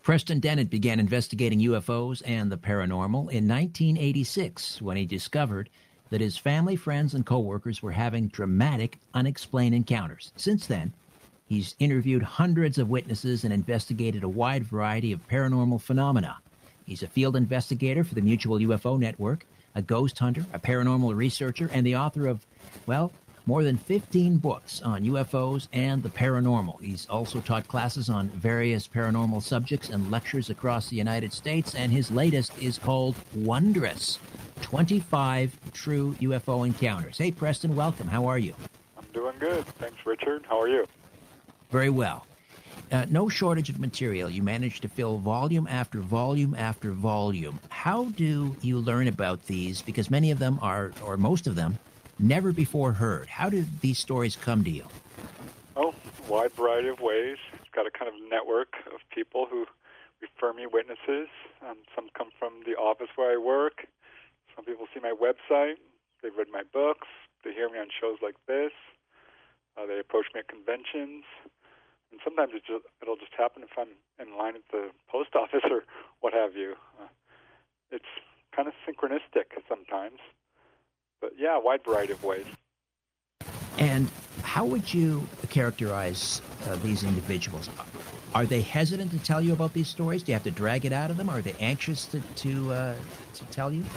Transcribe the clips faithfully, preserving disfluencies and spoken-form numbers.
Preston Dennett began investigating U F Os and the paranormal in nineteen eighty-six when he discovered that his family, friends, and coworkers were having dramatic, unexplained encounters. Since then, he's interviewed hundreds of witnesses and investigated a wide variety of paranormal phenomena. He's a field investigator for the Mutual U F O Network, a ghost hunter, a paranormal researcher, and the author of, well, more than fifteen books on U F Os and the paranormal. He's also taught classes on various paranormal subjects and lectures across the United States, and his latest is called Wondrous, twenty-five True U F O Encounters. Hey, Preston, welcome. How are you? I'm doing good. Thanks, Richard. How are you? Very well. Uh, no shortage of material. You managed to fill volume after volume after volume. How do you learn about these? Because many of them are, or most of them, never before heard. How did these stories come to you? Oh, wide variety of ways. I've got a kind of network of people who refer me witnesses. Um, some come from the office where I work. Some people see my website. They've read my books. They hear me on shows like this. Uh, they approach me at conventions. And sometimes it just, it'll just happen if I'm in line at the post office or what have you. Uh, it's kind of synchronistic sometimes. But yeah, a wide variety of ways. And how would you characterize uh, these individuals? Are they hesitant to tell you about these stories? Do you have to drag it out of them? Are they anxious to to, uh, to tell you?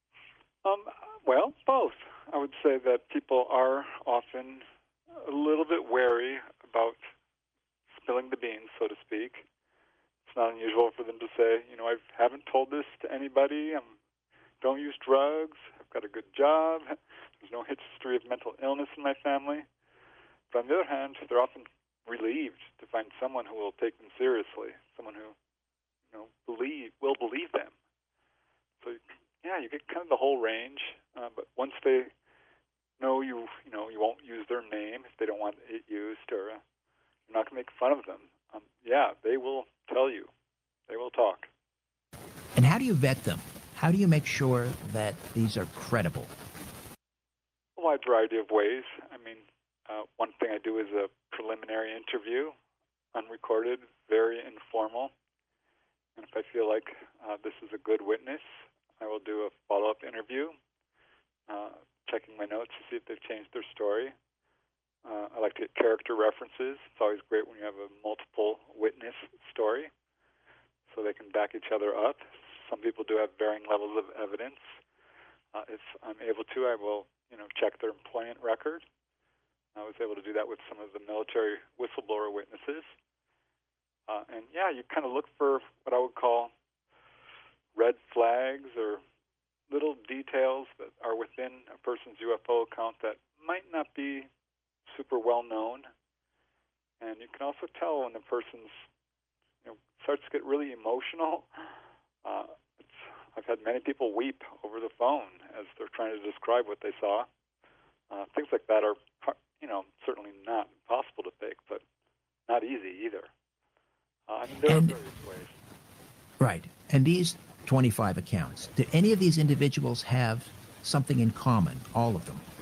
Um, well, both. I would say that people are often a little bit wary about spilling the beans, so to speak. It's not unusual for them to say, you know, I haven't told this to anybody. I don't use drugs. I've got a good job. There's no history of mental illness in my family. But on the other hand, they're often relieved to find someone who will take them seriously, someone who, you know, believe will believe them. So, yeah, you get kind of the whole range. Uh, but once they know you, you know, you won't use their name if they don't want it used, or uh, you're not going to make fun of them. Um, yeah, they will tell you. They will talk. And how do you vet them? How do you make sure that these are credible? A wide variety of ways. I mean, uh, one thing I do is a preliminary interview, unrecorded, very informal. And if I feel like uh, this is a good witness, I will do a follow-up interview, uh, checking my notes to see if they've changed their story. Uh, I like to get character references. It's always great when you have a multiple witness story, so they can back each other up. Some people do have varying levels of evidence. Uh, if I'm able to, I will, you know, check their employment record. I was able to do that with some of the military whistleblower witnesses. Uh, and yeah, you kind of look for what I would call red flags or little details that are within a person's U F O account that might not be super well known. And you can also tell when the person's, you know, starts to get really emotional. Uh, it's, I've had many people weep over the phone as they're trying to describe what they saw. Uh, things like that are, you know, certainly not possible to fake, but not easy either. Uh, I mean, there And- are various ways. Right. And these twenty-five accounts, do any of these individuals have something in common, all of them?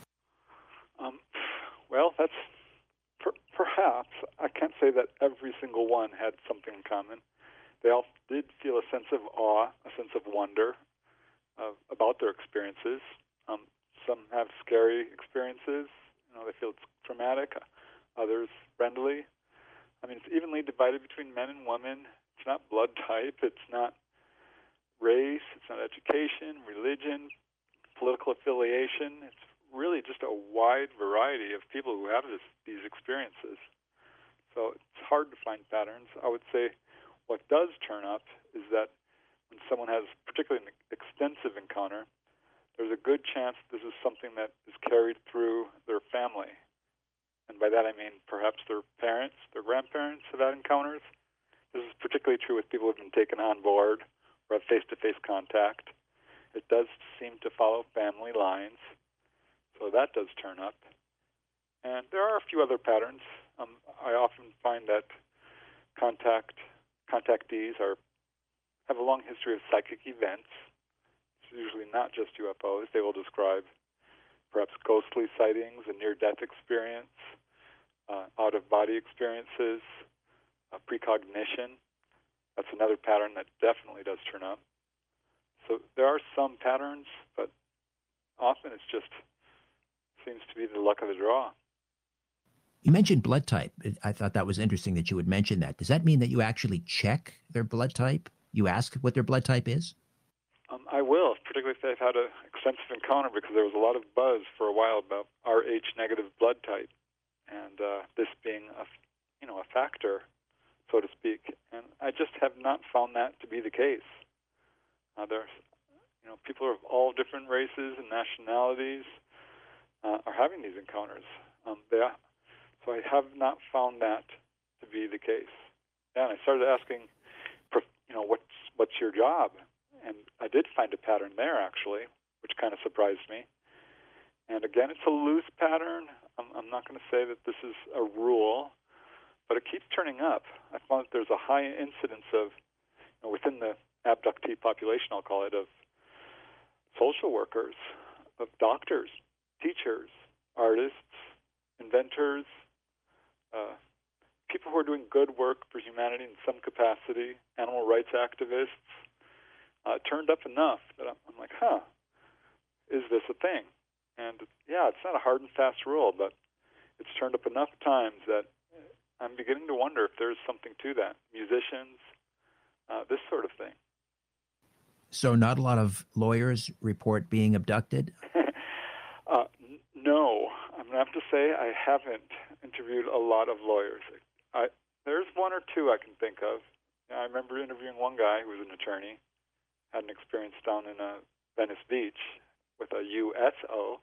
Um, well, that's per, perhaps. I can't say that every single one had something in common. They all did feel a sense of awe, a sense of wonder uh, about their experiences. Um, some have scary experiences. You know, they feel it's traumatic. Others friendly. I mean, it's evenly divided between men and women. It's not blood type. It's not race. It's not education, religion, political affiliation. It's really just a wide variety of people who have this, these experiences. So it's hard to find patterns. I would say what does turn up is that when someone has particularly an extensive encounter, there's a good chance this is something that is carried through their family. And by that I mean perhaps their parents, their grandparents have had encounters. This is particularly true with people who have been taken on board or have face-to-face contact. It does seem to follow family lines, so that does turn up. And there are a few other patterns. Um, I often find that contact contactees are have a long history of psychic events. It's usually not just U F Os. They will describe perhaps ghostly sightings, a near-death experience, uh, out-of-body experiences, uh, precognition. That's another pattern that definitely does turn up. So there are some patterns, but often it's just seems to be the luck of the draw. You mentioned blood type. I thought that was interesting that you would mention that. Does that mean that you actually check their blood type? You ask what their blood type is? Um, I will, particularly if they've had an extensive encounter, because there was a lot of buzz for a while about R H negative blood type, and uh, this being a, you know, a factor, so to speak. And I just have not found that to be the case. Uh, there's, you know, people of all different races and nationalities uh, are having these encounters. Um, they are, so I have not found that to be the case. Yeah, and I started asking, you know, what's what's your job? And I did find a pattern there, actually, which kind of surprised me. And again, it's a loose pattern. I'm, I'm not going to say that this is a rule, but it keeps turning up. I found that there's a high incidence of, you know, within the abductee population, I'll call it, of social workers, of doctors, teachers, artists, inventors, uh, people who are doing good work for humanity in some capacity, animal rights activists. Uh, turned up enough that I'm, I'm like, huh, is this a thing? And yeah, it's not a hard and fast rule, but it's turned up enough times that I'm beginning to wonder if there's something to that. Musicians, uh, this sort of thing. So not a lot of lawyers report being abducted? uh, n- no. I'm going to have to say I haven't interviewed a lot of lawyers. I, there's one or two I can think of. I remember interviewing one guy who was an attorney, had an experience down in uh, Venice Beach with a U S O.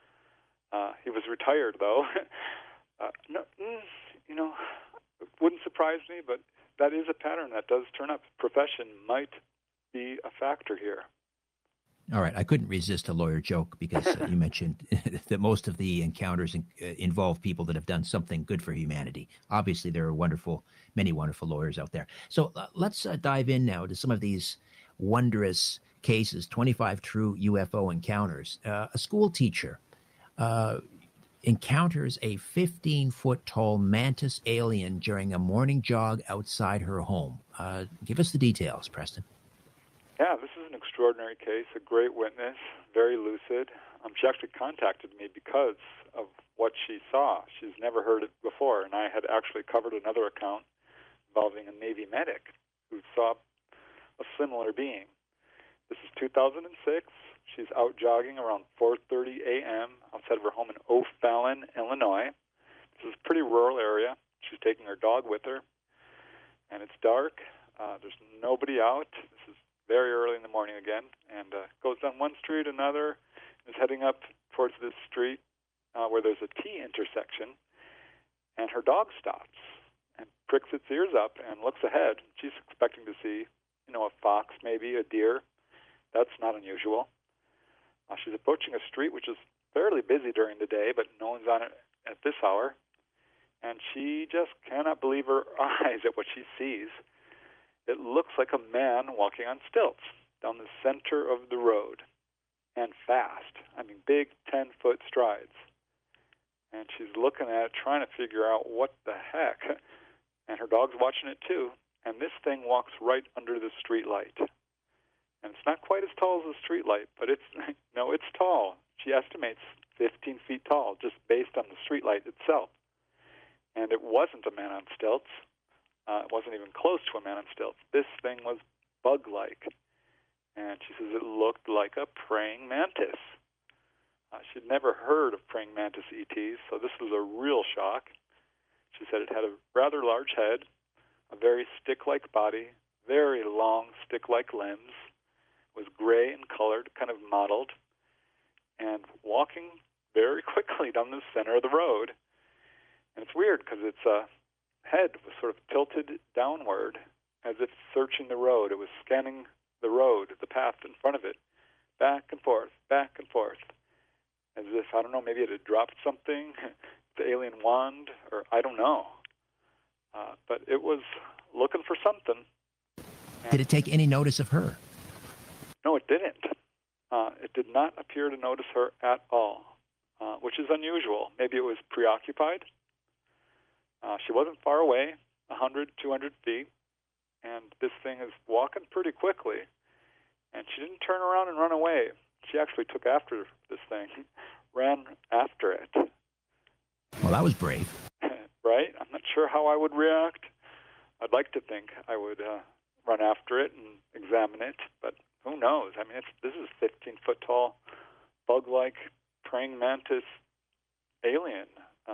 Uh, he was retired, though. uh, no, mm, you know, it wouldn't surprise me, but that is a pattern that does turn up. Profession might be a factor here. All right. I couldn't resist a lawyer joke because uh, you mentioned that most of the encounters in, uh, involve people that have done something good for humanity. Obviously, there are wonderful, many wonderful lawyers out there. So uh, let's uh, dive in now to some of these wondrous cases, twenty-five true U F O encounters. Uh, a school teacher uh, encounters a fifteen-foot tall mantis alien during a morning jog outside her home. Uh, give us the details, Preston. Yeah, this is an extraordinary case, a great witness, very lucid. Um, she actually contacted me because of what she saw. She's never heard it before, and I had actually covered another account involving a Navy medic who saw a similar being. This is two thousand six. She's out jogging around four thirty a.m. outside of her home in O'Fallon, Illinois. This is a pretty rural area. She's taking her dog with her, and it's dark. Uh, there's nobody out. This is very early in the morning again, and uh, goes down one street, another, is heading up towards this street uh, where there's a T intersection, and her dog stops and pricks its ears up and looks ahead. She's expecting to see, you know, a fox, maybe a deer. That's not unusual. Uh, she's approaching a street which is fairly busy during the day, but no one's on it at this hour, and she just cannot believe her eyes at what she sees. It looks like a man walking on stilts down the center of the road, and fast. I mean, big ten-foot strides. And she's looking at it, trying to figure out what the heck. And her dog's watching it too. And this thing walks right under the street light. And it's not quite as tall as a street light, but it's no, it's tall. She estimates fifteen feet tall, just based on the street light itself. And it wasn't a man on stilts. Uh, it wasn't even close to a man on stilts. This thing was bug-like. And she says it looked like a praying mantis. Uh, she'd never heard of praying mantis E Ts, so this was a real shock. She said it had a rather large head, a very stick-like body, very long stick-like limbs, was gray in color, kind of mottled, and walking very quickly down the center of the road. And it's weird because its uh, head was sort of tilted downward as if searching the road. It was scanning the road, the path in front of it, back and forth, back and forth, as if, I don't know, maybe it had dropped something, the alien wand, or I don't know. Uh, but it was looking for something. And did it take any notice of her? No, it didn't. Uh, it did not appear to notice her at all, uh, which is unusual. Maybe it was preoccupied. Uh, she wasn't far away, one hundred, two hundred feet. and this thing is walking pretty quickly. And she didn't turn around and run away. She actually took after this thing, ran after it. Well, that was brave. Right? I'm not sure how I would react. I'd like to think I would uh, run after it and examine it, but who knows? I mean, it's, this is fifteen-foot tall, bug-like praying mantis alien. Uh,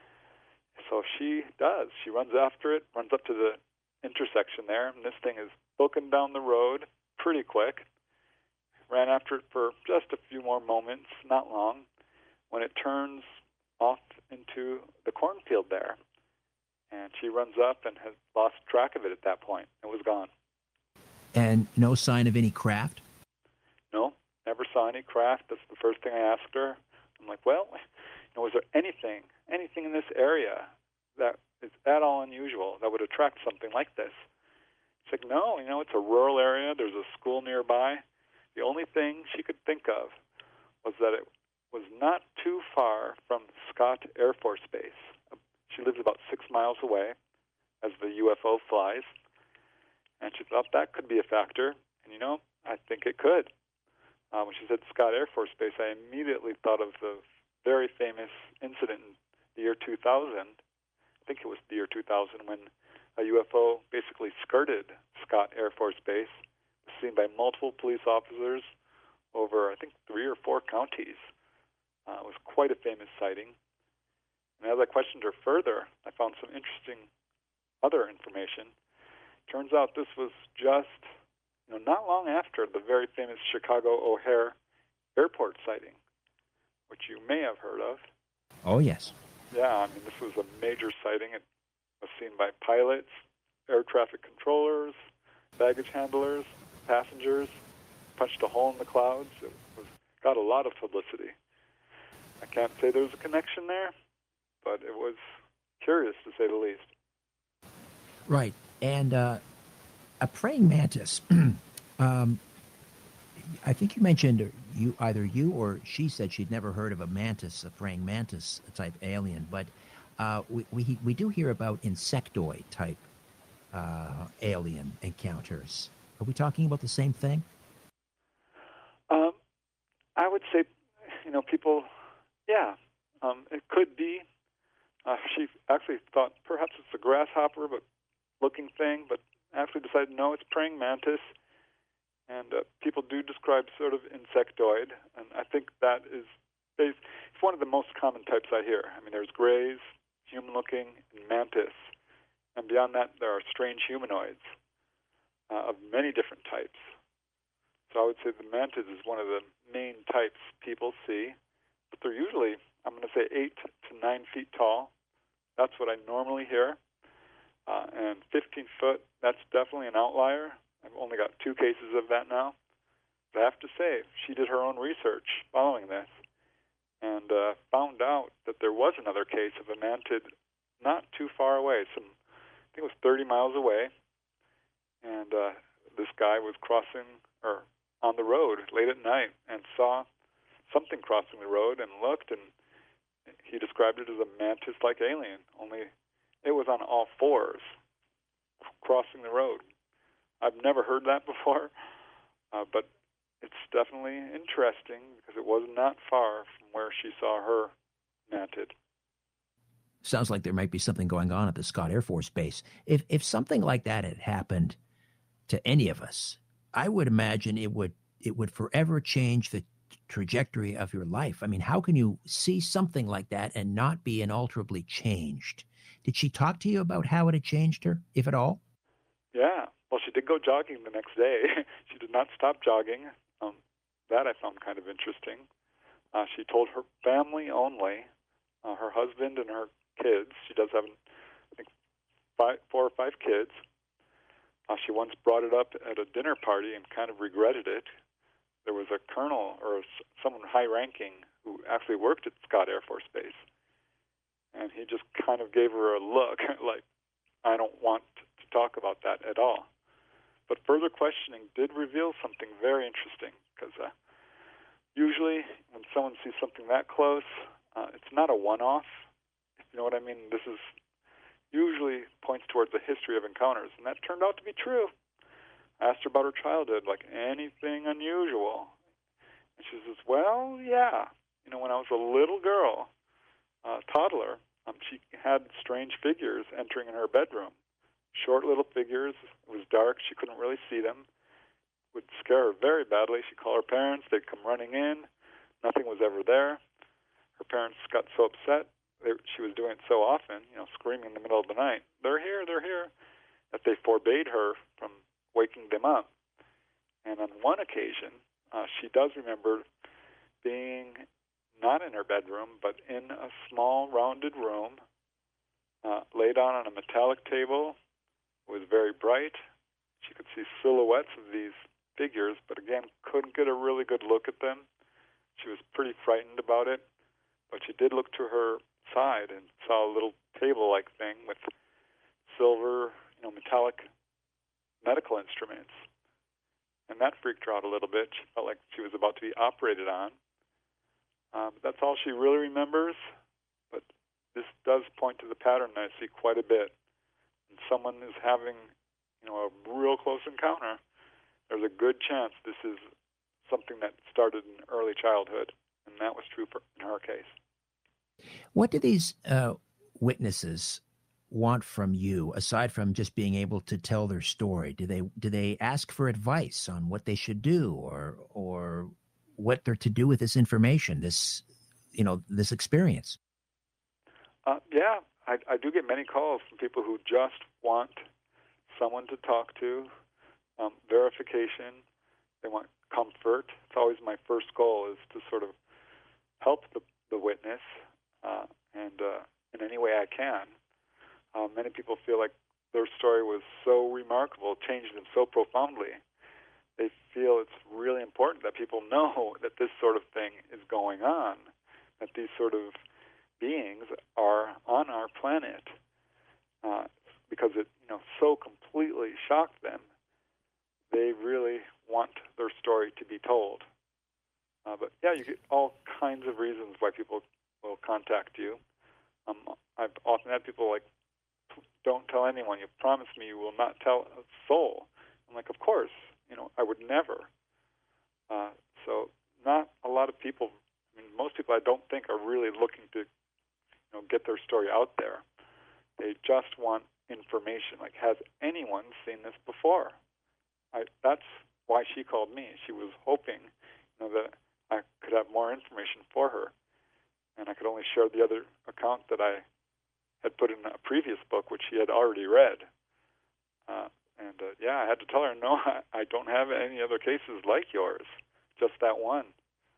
so she does. She runs after it, runs up to the intersection there, and this thing is booking down the road pretty quick. Ran after it for just a few more moments, not long, when it turns off into the cornfield there. And she runs up and has lost track of it at that point. It was gone. And no sign of any craft? No, never saw any craft. That's the first thing I asked her. I'm like, well, you know, was there anything, anything in this area that is at all unusual that would attract something like this? It's like, no, you know, it's a rural area. There's a school nearby. The only thing she could think of was that it was not too far from Scott Air Force Base. She lives about six miles away as the U F O flies, and she thought that could be a factor. And, you know, I think it could. Uh, when she said Scott Air Force Base, I immediately thought of the very famous incident in the year two thousand. I think it was the year two thousand when a U F O basically skirted Scott Air Force Base, seen by multiple police officers over, I think, three or four counties. Uh, it was quite a famous sighting. And as I questioned her further, I found some interesting other information. Turns out this was just, you know, not long after the very famous Chicago O'Hare Airport sighting, which you may have heard of. Oh, yes. Yeah, I mean, this was a major sighting. It was seen by pilots, air traffic controllers, baggage handlers, passengers. Punched a hole in the clouds. It was, got a lot of publicity. I can't say there's a connection there, but it was curious to say the least. Right. And uh, a praying mantis, um, I think you mentioned you either you or she said she'd never heard of a mantis, a praying mantis type alien, but uh, we, we, we do hear about insectoid type uh, alien encounters. Are we talking about the same thing? Um, I would say, you know, people, yeah, um, it could be. Uh, she actually thought perhaps it's a grasshopper, but looking thing, but actually decided no, it's praying mantis. And uh, people do describe sort of insectoid, and I think that is it's one of the most common types I hear. I mean, there's grays, human-looking, and mantis, and beyond that, there are strange humanoids uh, of many different types. So I would say the mantis is one of the main types people see, but they're usually, I'm going to say, eight to nine feet tall. That's what I normally hear. Uh, and fifteen foot, that's definitely an outlier. I've only got two cases of that now. But I have to say, she did her own research following this and uh, found out that there was another case of a mantid not too far away. Some, I think it was thirty miles away. And uh, this guy was crossing, or on the road late at night and saw something crossing the road and looked, and he described it as a mantis-like alien, only it was on all fours crossing the road. I've never heard that before, uh, but it's definitely interesting because it was not far from where she saw her mantid. Sounds like there might be something going on at the Scott Air Force Base. If if something like that had happened to any of us, I would imagine it would it would forever change the trajectory of your life. I mean, how can you see something like that and not be inalterably changed? Did she talk to you about how it had changed her, if at all? Yeah. Well, she did go jogging the next day. She did not stop jogging. Um, that I found kind of interesting. Uh, she told her family only, uh, her husband and her kids. She does have, I think, five, four or five kids. Uh, she once brought it up at a dinner party and kind of regretted it. There was a colonel or someone high-ranking who actually worked at Scott Air Force Base, and he just kind of gave her a look like, I don't want to talk about that at all. But further questioning did reveal something very interesting, because uh, usually when someone sees something that close, uh, it's not a one-off. If you know what I mean? This is usually points towards a history of encounters, and that turned out to be true. I asked her about her childhood, like anything unusual. And she says, well, yeah. You know, when I was a little girl, a toddler, um, she had strange figures entering in her bedroom. Short little figures. It was dark. She couldn't really see them. Would scare her very badly. She'd call her parents. They'd come running in. Nothing was ever there. Her parents got so upset. They, she was doing it so often, you know, screaming in the middle of the night, they're here, they're here, that they forbade her from waking them up. And on one occasion, uh, she does remember being not in her bedroom, but in a small, rounded room, uh, lay down on a metallic table. It was very bright. She could see silhouettes of these figures, but again, couldn't get a really good look at them. She was pretty frightened about it, but she did look to her side and saw a little table-like thing with silver, you know, metallic medical instruments. And that freaked her out a little bit. She felt like she was about to be operated on. Um, that's all she really remembers, but this does point to the pattern that I see quite a bit. When someone is having, you know, a real close encounter, there's a good chance this is something that started in early childhood, and that was true for, in her case. What do these uh, witnesses want from you, aside from just being able to tell their story? Do they do they ask for advice on what they should do, or or what they're to do with this information, this you know this experience? Uh, yeah, I, I do get many calls from people who just want someone to talk to, um, verification. They want comfort. It's always my first goal is to sort of help the, the witness uh, and uh, in any way I can. Uh, many people feel like their story was so remarkable, changed them so profoundly. They feel it's really important that people know that this sort of thing is going on, that these sort of beings are on our planet, uh, because it you know so completely shocked them. They really want their story to be told. Uh, but yeah, you get all kinds of reasons why people will contact you. Um, I've often had people like, don't tell anyone. You promise me you will not tell a soul. I'm like, of course. You know, I would never. Uh, so not a lot of people, I mean, most people I don't think are really looking to, you know, get their story out there. They just want information. Like, has anyone seen this before? I, that's why she called me. She was hoping, you know, that I could have more information for her, and I could only share the other account that I had put in a previous book, which she had already read. Uh, and uh, yeah, I had to tell her, no, I, I don't have any other cases like yours, just that one.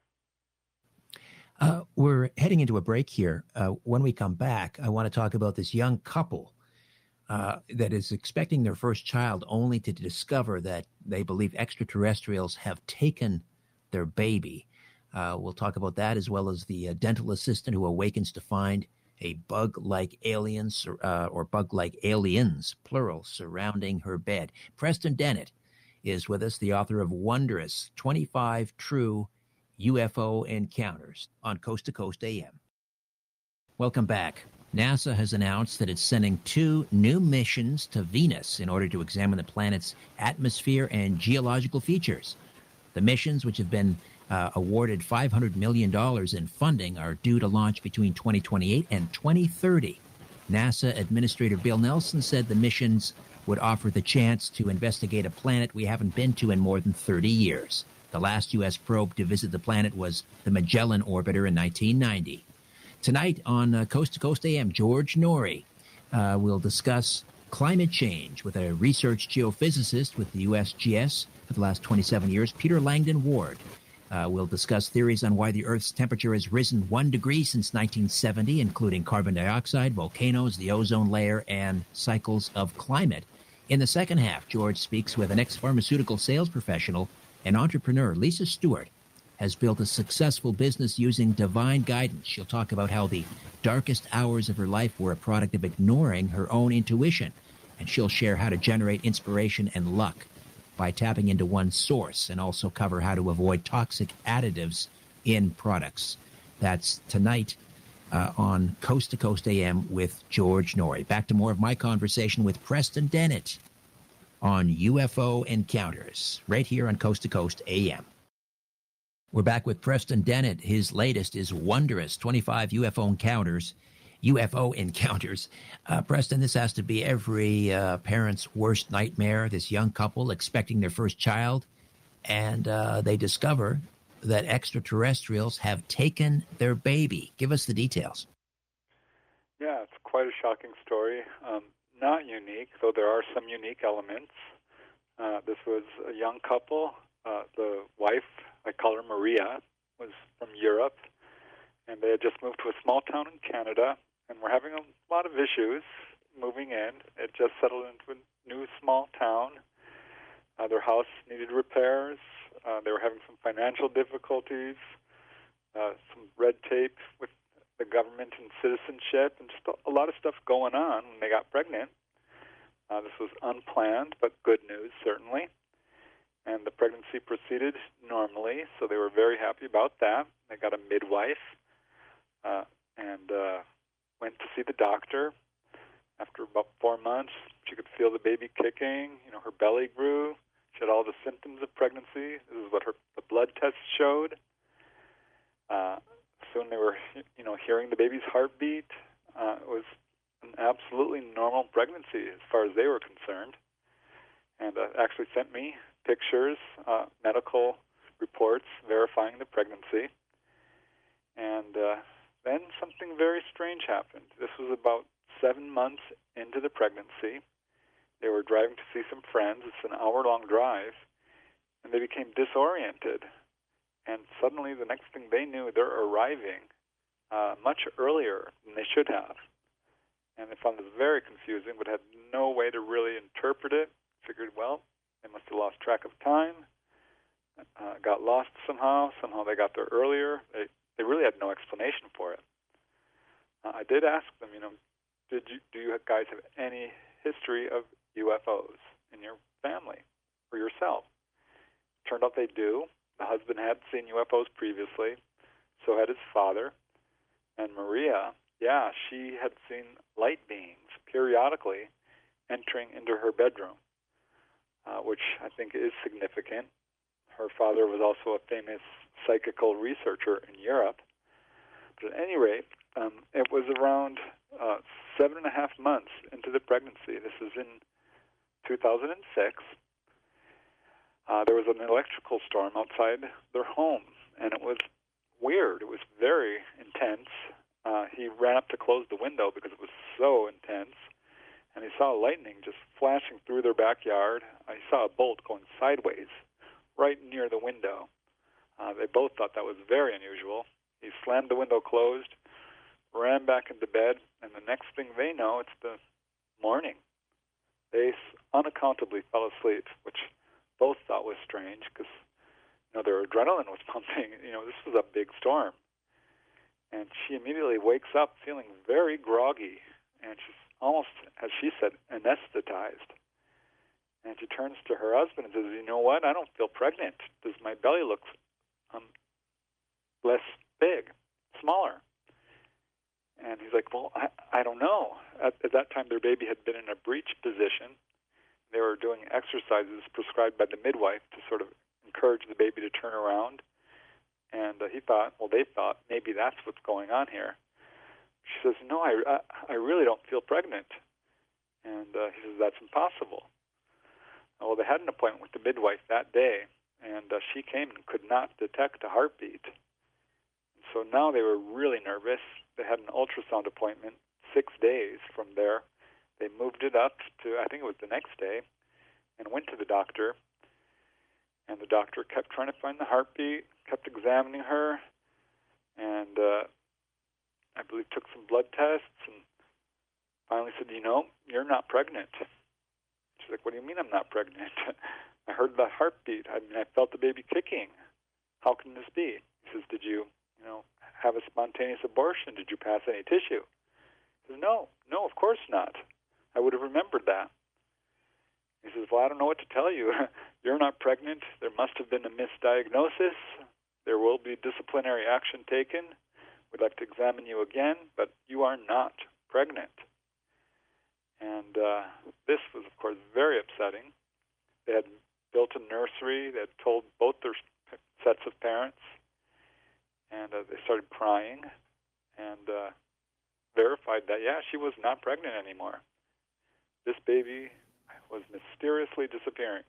Uh, we're heading into a break here. Uh, when we come back, I want to talk about this young couple uh, that is expecting their first child only to discover that they believe extraterrestrials have taken their baby. Uh, we'll talk about that, as well as the uh, dental assistant who awakens to find a bug-like aliens uh, or bug-like aliens, plural, surrounding her bed. Preston Dennett is with us, the author of Wondrous, twenty-five True U F O Encounters on Coast to Coast A M. Welcome back. NASA has announced that it's sending two new missions to Venus in order to examine the planet's atmosphere and geological features. The missions, which have been uh, awarded five hundred million dollars in funding, are due to launch between twenty twenty-eight and twenty thirty. NASA Administrator Bill Nelson said the missions would offer the chance to investigate a planet we haven't been to in more than thirty years. The last U S probe to visit the planet was the Magellan Orbiter in nineteen ninety. Tonight on uh, Coast to Coast A M, George Noory uh, will discuss climate change with a research geophysicist with the U S G S for the last twenty-seven years, Peter Langdon Ward. Uh, we'll discuss theories on why the Earth's temperature has risen one degree since nineteen seventy, including carbon dioxide, volcanoes, the ozone layer, and cycles of climate. In the second half, George speaks with an ex-pharmaceutical sales professional and entrepreneur. Lisa Stewart has built a successful business using divine guidance. She'll talk about how the darkest hours of her life were a product of ignoring her own intuition, and she'll share how to generate inspiration and luck by tapping into one source, and also cover how to avoid toxic additives in products. That's tonight uh, on Coast to Coast A M with George Noory. Back to more of my conversation with Preston Dennett on U F O encounters right here on Coast to Coast A M. We're back with Preston Dennett. His latest is Wondrous, twenty-five U F O encounters. U F O encounters. Uh, Preston, this has to be every uh, parent's worst nightmare. This young couple expecting their first child, and uh, they discover that extraterrestrials have taken their baby. Give us the details. Yeah, it's quite a shocking story. Um, not unique, though there are some unique elements. Uh, this was a young couple. Uh, the wife, I call her Maria, was from Europe, and they had just moved to a small town in Canada, and were having a lot of issues moving in. It just settled into a new small town. Uh, their house needed repairs. Uh, they were having some financial difficulties, uh, some red tape with the government and citizenship, and just a, a lot of stuff going on when they got pregnant. Uh, this was unplanned, but good news, certainly. And the pregnancy proceeded normally, so they were very happy about that. They got a midwife uh, and uh, went to see the doctor. After about four months, she could feel the baby kicking. You know, her belly grew. She had all the symptoms of pregnancy. This is what her the blood tests showed. Uh, soon they were, you know, hearing the baby's heartbeat. Uh, it was an absolutely normal pregnancy as far as they were concerned, and uh, actually sent me pictures, uh, medical reports verifying the pregnancy. And uh, then something very strange happened. This was about seven months into the pregnancy. They were driving to see some friends. It's an hour-long drive, and they became disoriented. And suddenly, the next thing they knew, they're arriving uh, much earlier than they should have. And they found this very confusing, but had no way to really interpret it. Figured, well, they must have lost track of time, uh, got lost somehow. Somehow they got there earlier. They, they really had no explanation for it. Uh, I did ask them, you know, did you, do you guys have any history of U F Os in your family or yourself? Turned out they do. The husband had seen U F Os previously, so had his father. And Maria, yeah, she had seen light beings periodically entering into her bedroom, uh, which I think is significant. Her father was also a famous psychical researcher in Europe. But at any rate, um, it was around uh, seven and a half months into the pregnancy. This is in two thousand six. Uh, there was an electrical storm outside their home, and it was weird. It was very intense. Uh, he ran up to close the window because it was so intense, and he saw lightning just flashing through their backyard. Uh, he saw a bolt going sideways right near the window. Uh, they both thought that was very unusual. He slammed the window closed, ran back into bed, and the next thing they know, it's the morning. They unaccountably fell asleep, which both thought was strange because, you know, their adrenaline was pumping. You know, this was a big storm. And she immediately wakes up feeling very groggy, and she's almost, as she said, anesthetized. And she turns to her husband and says, you know what, I don't feel pregnant. Does my belly look um, less big, smaller? And he's like, well, I, I don't know. At, at that time, their baby had been in a breech position. They were doing exercises prescribed by the midwife to sort of encourage the baby to turn around. And uh, he thought, well, they thought, maybe that's what's going on here. She says, no, I, I, I really don't feel pregnant. And uh, he says, that's impossible. Well, they had an appointment with the midwife that day, and uh, she came and could not detect a heartbeat. So now they were really nervous. They had an ultrasound appointment six days from there. They moved it up to, I think it was the next day, and went to the doctor. And the doctor kept trying to find the heartbeat, kept examining her, and uh, I believe took some blood tests, and finally said, you know, you're not pregnant. She's like, what do you mean I'm not pregnant? I heard the heartbeat. I mean, I felt the baby kicking. How can this be? He says, did you, you know, have a spontaneous abortion? Did you pass any tissue? He says, no, no, of course not. I would have remembered that. He says, well, I don't know what to tell you. You're not pregnant. There must have been a misdiagnosis. There will be disciplinary action taken. we'd like to examine you again, but you are not pregnant. And uh, this was, of course, very upsetting. They had built a nursery. They had told both their sets of parents, and uh, they started crying and uh, verified that, yeah, she was not pregnant anymore. This baby was mysteriously disappearing.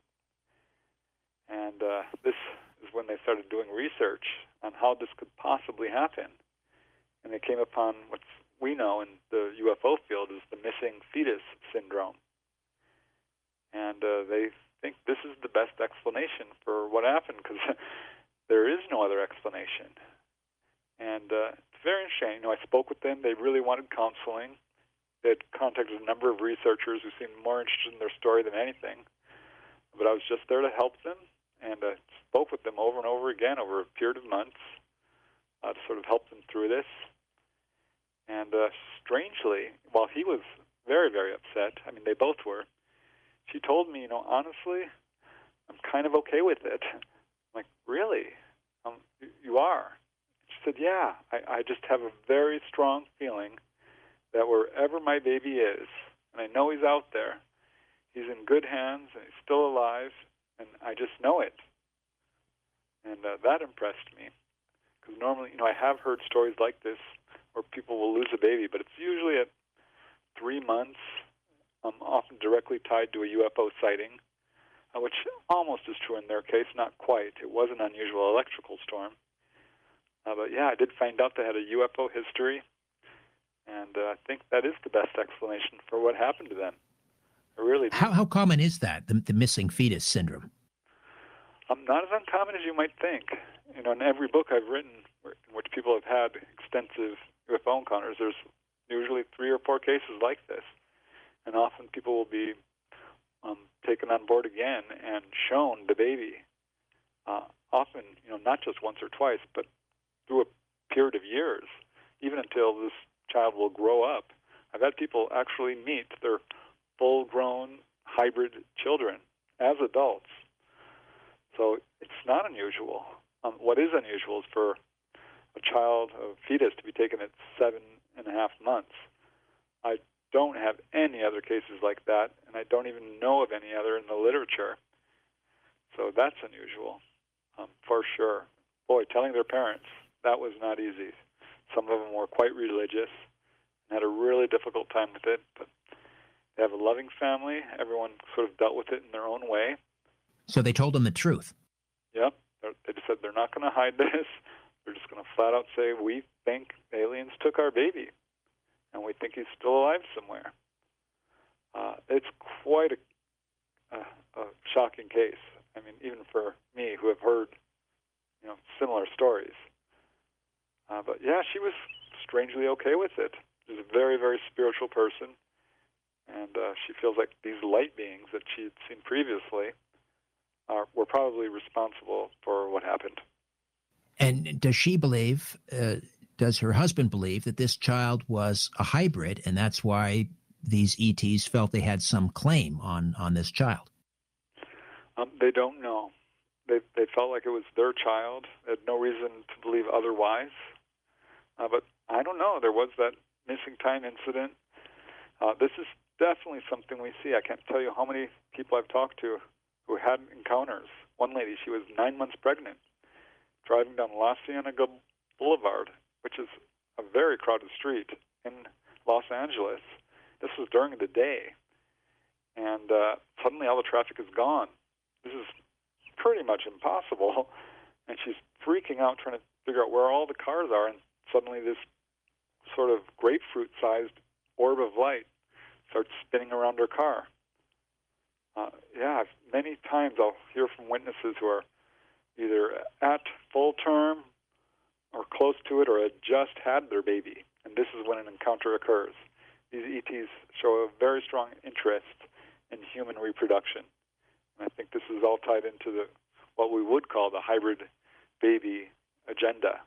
And uh, this is when they started doing research on how this could possibly happen. And they came upon what we know in the U F O field is the missing fetus syndrome. And uh, they think this is the best explanation for what happened, because there is no other explanation. And uh, it's very interesting. You know, I spoke with them. They really wanted counseling. They had contacted a number of researchers who seemed more interested in their story than anything. But I was just there to help them, and uh, spoke with them over and over again over a period of months uh, to sort of help them through this. And uh, strangely, while he was very, very upset, I mean, they both were, she told me, you know, honestly, I'm kind of okay with it. I'm like, really? Um, you, you are? She said, yeah, I, I just have a very strong feeling that wherever my baby is, and I know he's out there, he's in good hands, and he's still alive, and I just know it. And uh, that impressed me, because normally, you know, I have heard stories like this where people will lose a baby, but it's usually at three months, um, often directly tied to a U F O sighting, uh, which almost is true in their case, not quite. It was an unusual electrical storm. Uh, but yeah, I did find out they had a U F O history, and uh, I think that is the best explanation for what happened to them. I really do. How, how common is that, the, the missing fetus syndrome? Um, not as uncommon as you might think. You know, in every book I've written in which people have had extensive U F O encounters, there's usually three or four cases like this. And often people will be um, taken on board again and shown the baby. Uh, often, you know, not just once or twice, but through a period of years, even until this child will grow up. I've had people actually meet their full-grown hybrid children as adults. So it's not unusual. Um, what is unusual is for a child, a fetus, to be taken at seven and a half months. I don't have any other cases like that, and I don't even know of any other in the literature. So that's unusual, um, for sure. Boy, telling their parents, that was not easy. Some of them were quite religious and had a really difficult time with it, but they have a loving family. Everyone sort of dealt with it in their own way. So they told them the truth. Yep. They just said they're not going to hide this. They're just going to flat out say, we think aliens took our baby, and we think he's still alive somewhere. Uh, it's quite a, a, a shocking case. I mean, even for me, who have heard, you know, similar stories. Uh, but yeah, she was strangely okay with it. She's a very, very spiritual person, and uh, she feels like these light beings that she had seen previously are, were probably responsible for what happened. And does she believe, uh, does her husband believe that this child was a hybrid, and that's why these E Ts felt they had some claim on, on this child? Um, they don't know. They, they felt like it was their child. They had no reason to believe otherwise. Uh, but I don't know. There was that missing time incident. Uh, this is definitely something we see. I can't tell you how many people I've talked to who had encounters. One lady, she was nine months pregnant, driving down La Cienega Boulevard, which is a very crowded street in Los Angeles. This was during the day, and uh, suddenly all the traffic is gone. This is pretty much impossible, and she's freaking out trying to figure out where all the cars are, and suddenly this sort of grapefruit-sized orb of light starts spinning around her car. Uh, yeah, many times I'll hear from witnesses who are either at full term or close to it or had just had their baby, and this is when an encounter occurs. These E Ts show a very strong interest in human reproduction, and I think this is all tied into the what we would call the hybrid baby agenda,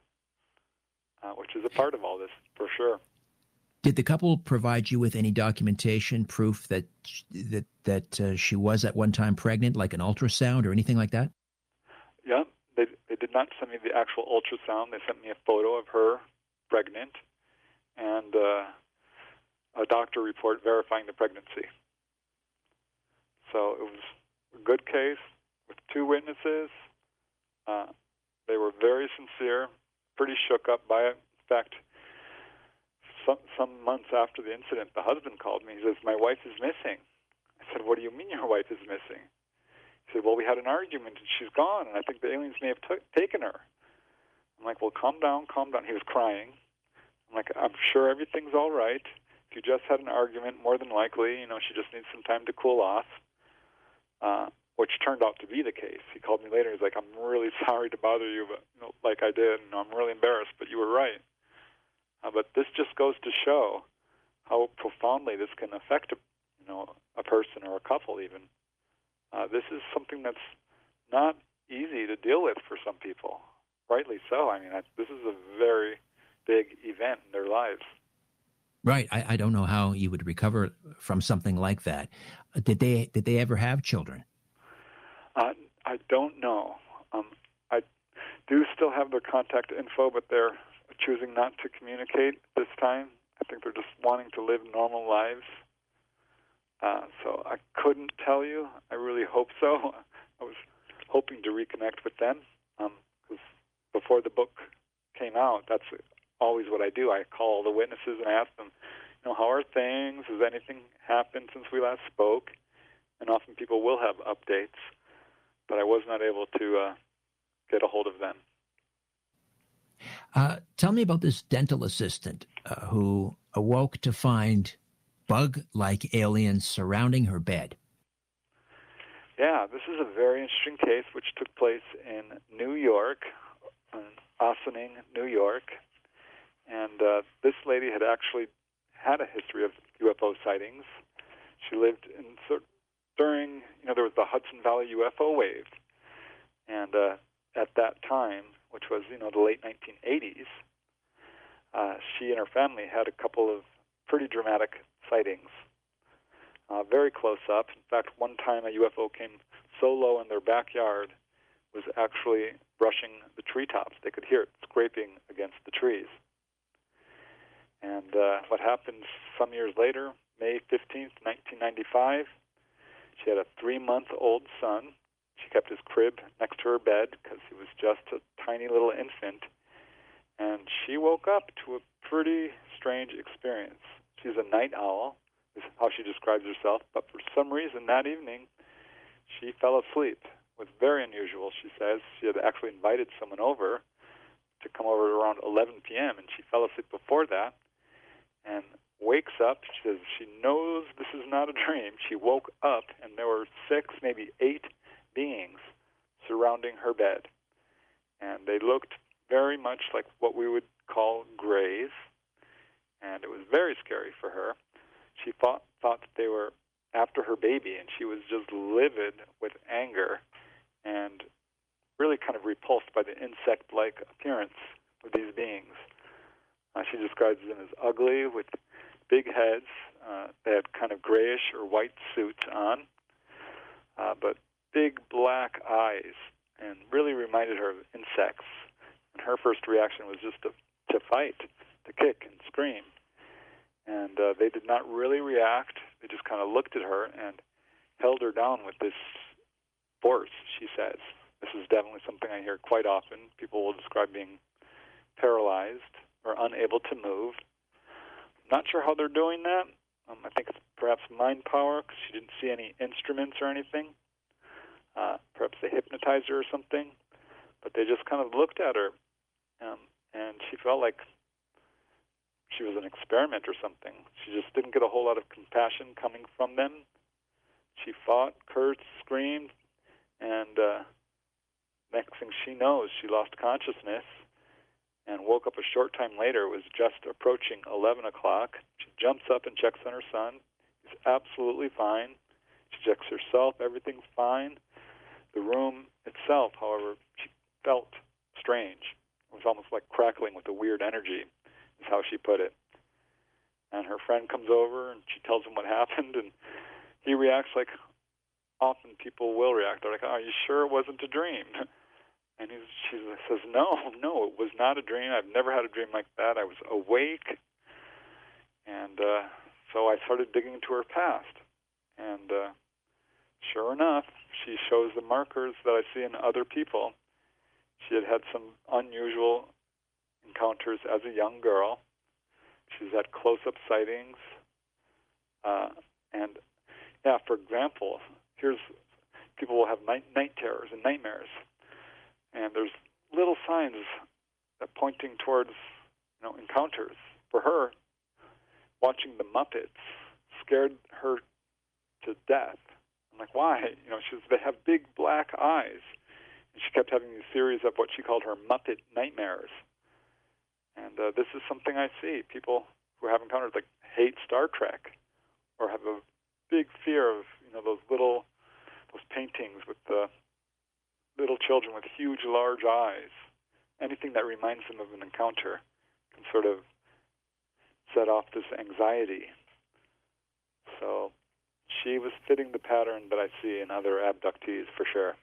uh, which is a part of all this, for sure. Did the couple provide you with any documentation, proof that that that uh, she was at one time pregnant, like an ultrasound or anything like that? Yeah, they they did not send me the actual ultrasound. They sent me a photo of her pregnant, and uh, a doctor report verifying the pregnancy. So it was a good case with two witnesses. Uh, they were very sincere, pretty shook up by it. In fact, some, some months after the incident, the husband called me. He says, "My wife is missing." I said, "What do you mean your wife is missing?" He said, "Well, we had an argument and she's gone, and I think the aliens may have t- taken her." I'm like, "Well, calm down, calm down." He was crying. I'm like, "I'm sure everything's all right. If you just had an argument, more than likely, you know, she just needs some time to cool off," uh, which turned out to be the case. He called me later. He's like, "I'm really sorry to bother you, but you know, like I did, and I'm really embarrassed, but you were right." Uh, but this just goes to show how profoundly this can affect a, you know, a person or a couple even. Uh, this is something that's not easy to deal with for some people. Rightly so. I mean, I, this is a very big event in their lives. Right. I, I don't know how you would recover from something like that. Uh, Did they did they ever have children? Uh, I don't know. Um, I do still have their contact info, but they're choosing not to communicate this time. I think they're just wanting to live normal lives. Uh, so I couldn't tell you. I really hope so. I was hoping to reconnect with them because um, before the book came out, that's always what I do. I call the witnesses and ask them, you know, how are things? Has anything happened since we last spoke? And often people will have updates, but I was not able to uh, get a hold of them. Uh, tell me about this dental assistant uh, who awoke to find bug-like aliens surrounding her bed. Yeah, this is a very interesting case which took place in New York, in Ossining, New York. And uh, this lady had actually had a history of U F O sightings. She lived in so, during, you know, there was the Hudson Valley U F O wave. And uh, at that time, which was, you know, the late nineteen eighties, uh, she and her family had a couple of pretty dramatic sightings, uh, very close up. In fact, one time a U F O came so low in their backyard, was actually brushing the treetops. They could hear it scraping against the trees. And uh, what happened some years later, May fifteenth, nineteen ninety-five, she had a three-month-old son. She kept his crib next to her bed because he was just a tiny little infant. And she woke up to a pretty strange experience. She's a night owl, is how she describes herself, but for some reason that evening she fell asleep. It was very unusual, she says. She had actually invited someone over to come over around eleven p.m., and she fell asleep before that and wakes up. She says she knows this is not a dream. She woke up, and there were six, maybe eight beings surrounding her bed. And they looked very much like what we would call grays, and it was very scary for her. She thought, thought that they were after her baby, and she was just livid with anger and really kind of repulsed by the insect-like appearance of these beings. Uh, she describes them as ugly with big heads. Uh, they had kind of grayish or white suits on, uh, but big black eyes, and really reminded her of insects. And her first reaction was just to, to fight, to kick and scream. And uh, they did not really react. They just kind of looked at her and held her down with this force, she says. This is definitely something I hear quite often. People will describe being paralyzed or unable to move. Not sure how they're doing that. Um, I think it's perhaps mind power because she didn't see any instruments or anything. Uh, perhaps they hypnotized her or something. But they just kind of looked at her, um, and she felt like she was an experiment or something. She just didn't get a whole lot of compassion coming from them. She fought, cursed, screamed, and uh, next thing she knows, she lost consciousness and woke up a short time later. It was just approaching eleven o'clock. She jumps up and checks on her son. He's absolutely fine. She checks herself. Everything's fine. The room itself, however, she felt strange. It was almost like crackling with a weird energy, is how she put it. And her friend comes over, and she tells him what happened, and he reacts like often people will react. They're like, "Oh, are you sure it wasn't a dream?" And he, she says, no, no, it was not a dream. I've never had a dream like that. I was awake. And uh, so I started digging into her past. And uh, sure enough, she shows the markers that I see in other people. She had had some unusual encounters as a young girl. She's had close-up sightings. Uh, and, yeah, for example, here's people will have night, night terrors and nightmares. And there's little signs that pointing towards, you know, encounters. For her, watching the Muppets scared her to death. I'm like, why? You know, she was, they have big black eyes. And she kept having these series of what she called her Muppet nightmares. And uh, this is something I see. People who have encounters like hate Star Trek or have a big fear of, you know, those little, those paintings with the little children with huge, large eyes. Anything that reminds them of an encounter can sort of set off this anxiety. So she was fitting the pattern that I see in other abductees for sure.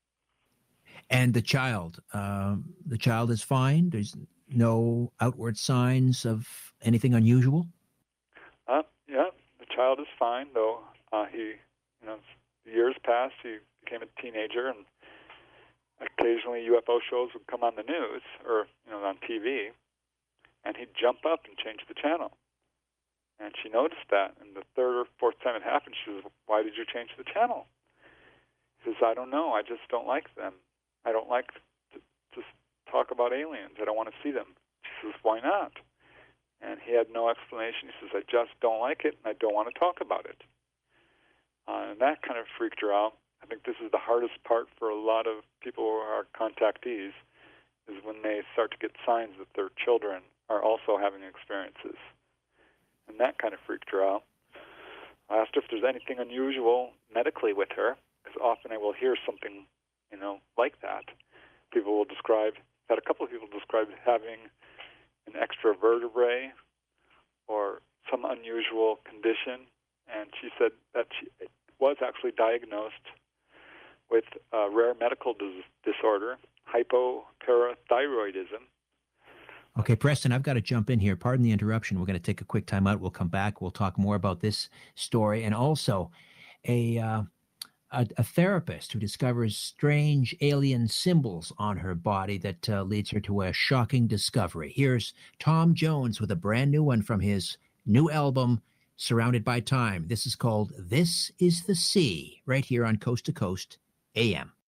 And the child, um, the child is fine? There's no outward signs of anything unusual? Uh, yeah, the child is fine, though uh, he, you know, years passed, he became a teenager, and occasionally U F O shows would come on the news or, you know, on T V, and he'd jump up and change the channel. And she noticed that, and the third or fourth time it happened, she says, why did you change the channel? He says, I don't know, I just don't like them. I don't like to just talk about aliens. I don't want to see them. She says, why not? And he had no explanation. He says, I just don't like it, and I don't want to talk about it. Uh, and that kind of freaked her out. I think this is the hardest part for a lot of people who are contactees, is when they start to get signs that their children are also having experiences. And that kind of freaked her out. I asked her if there's anything unusual medically with her, because often I will hear something, you know, like that. People will describe, had a couple of people describe having an extra vertebrae or some unusual condition, and she said that she was actually diagnosed with a rare medical dis- disorder, hypoparathyroidism. Okay, Preston, I've got to jump in here. Pardon the interruption. We're going to take a quick time out. We'll come back. We'll talk more about this story, and also a uh, a, a therapist who discovers strange alien symbols on her body that uh, leads her to a shocking discovery. Here's Tom Jones with a brand new one from his new album, Surrounded by Time. This is called This is the Sea, right here on Coast to Coast A M.